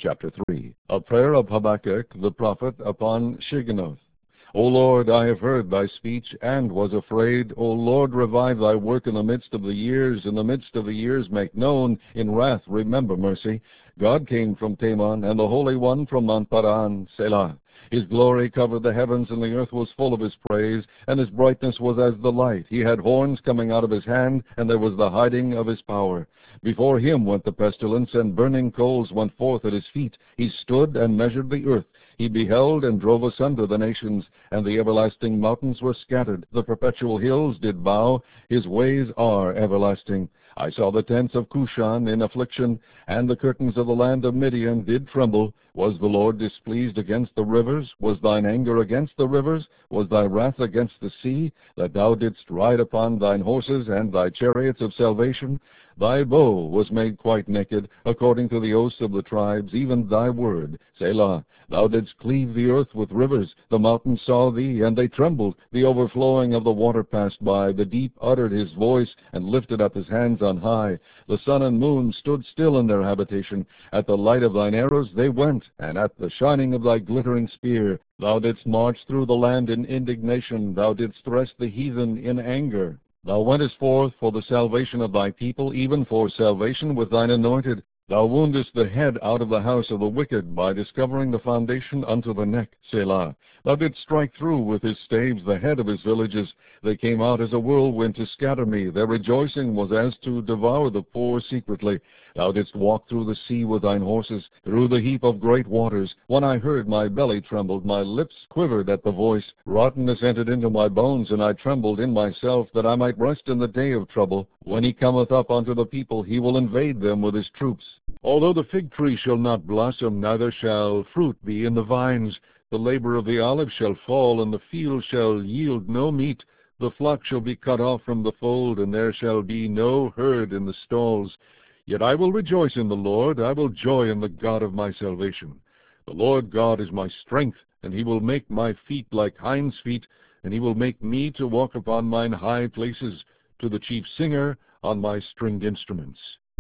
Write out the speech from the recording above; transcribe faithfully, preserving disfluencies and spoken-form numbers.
Chapter three. A prayer of Habakkuk the prophet upon Shigionoth. O Lord, I have heard thy speech, and was afraid. O Lord, revive thy work in the midst of the years. In the midst of the years make known. In wrath remember mercy. God came from Teman, and the Holy One from Mount Paran. Selah. His glory covered the heavens, and the earth was full of his praise, and his brightness was as the light. He had horns coming out of his hand, and there was the hiding of his power. Before him went the pestilence, and burning coals went forth at his feet. He stood and measured the earth. He beheld and drove asunder the nations, and the everlasting mountains were scattered. The perpetual hills did bow. His ways are everlasting. I saw the tents of Cushan in affliction, and the curtains of the land of Midian did tremble. Was the Lord displeased against the rivers? Was thine anger against the rivers? Was thy wrath against the sea, that thou didst ride upon thine horses and thy chariots of salvation? Thy bow was made quite naked, according to the oaths of the tribes, even thy word. Selah. Thou didst cleave the earth with rivers. The mountains saw thee, and they trembled. The overflowing of the water passed by. The deep uttered his voice, and lifted up his hands on high. The sun and moon stood still in their habitation. At the light of thine arrows they went, and at the shining of thy glittering spear. Thou didst march through the land in indignation. Thou didst thrust the heathen in anger. Thou wentest forth for the salvation of thy people, even for salvation with thine anointed. Thou woundest the head out of the house of the wicked, by discovering the foundation unto the neck. Selah. Thou didst strike through with his staves the head of his villages. They came out as a whirlwind to scatter me. Their rejoicing was as to devour the poor secretly. Thou didst walk through the sea with thine horses, through the heap of great waters. When I heard, my belly trembled, my lips quivered at the voice. Rottenness entered into my bones, and I trembled in myself, that I might rest in the day of trouble. When he cometh up unto the people, he will invade them with his troops. Although the fig tree shall not blossom, neither shall fruit be in the vines, the labor of the olive shall fall, and the field shall yield no meat. The flock shall be cut off from the fold, and there shall be no herd in the stalls. Yet I will rejoice in the Lord, I will joy in the God of my salvation. The Lord God is my strength, and he will make my feet like hinds' feet, and he will make me to walk upon mine high places, to the chief singer on my stringed instruments.